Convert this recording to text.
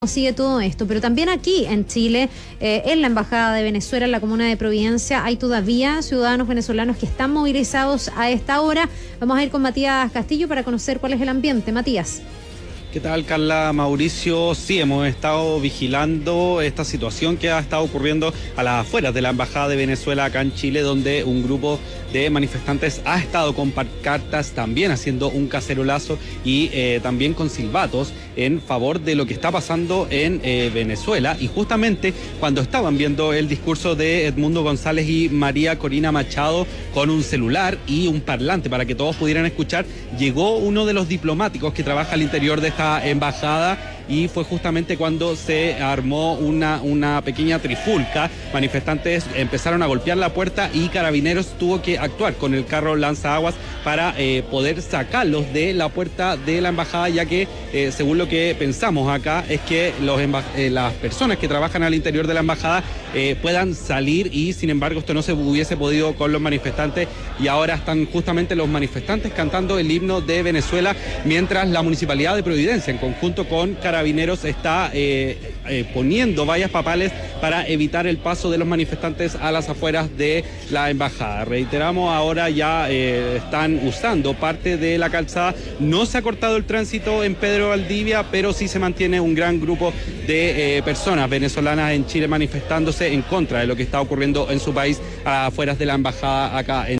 Sigue todo esto, pero también aquí en Chile, en la Embajada de Venezuela, en la comuna de Providencia, hay todavía ciudadanos venezolanos que están movilizados a esta hora. Vamos a ir con Matías Castillo para conocer cuál es el ambiente. Matías. ¿Qué tal, Carla? Mauricio, sí, hemos estado vigilando esta situación que ha estado ocurriendo a las afueras de la Embajada de Venezuela acá en Chile, donde un grupo de manifestantes ha estado con pancartas, también haciendo un cacerolazo y también con silbatos en favor de lo que está pasando en Venezuela. Y justamente cuando estaban viendo el discurso de Edmundo González y María Corina Machado con un celular y un parlante para que todos pudieran escuchar, llegó uno de los diplomáticos que trabaja al interior de esta embajada y fue justamente cuando se armó una pequeña trifulca. Manifestantes empezaron a golpear la puerta y Carabineros tuvo que actuar con el carro lanzaguas para poder sacarlos de la puerta de la embajada, ya que según lo que pensamos acá es que las personas que trabajan al interior de la embajada puedan salir, y sin embargo esto no se hubiese podido con los manifestantes, y ahora están justamente los manifestantes cantando el himno de Venezuela, mientras la Municipalidad de Providencia en conjunto con Carabineros está poniendo vallas papales para evitar el paso de los manifestantes a las afueras de la embajada. Reiteramos, ahora ya están usando parte de la calzada. No se ha cortado el tránsito en Pedro Valdivia, pero sí se mantiene un gran grupo de personas venezolanas en Chile manifestándose en contra de lo que está ocurriendo en su país a las afueras de la embajada acá en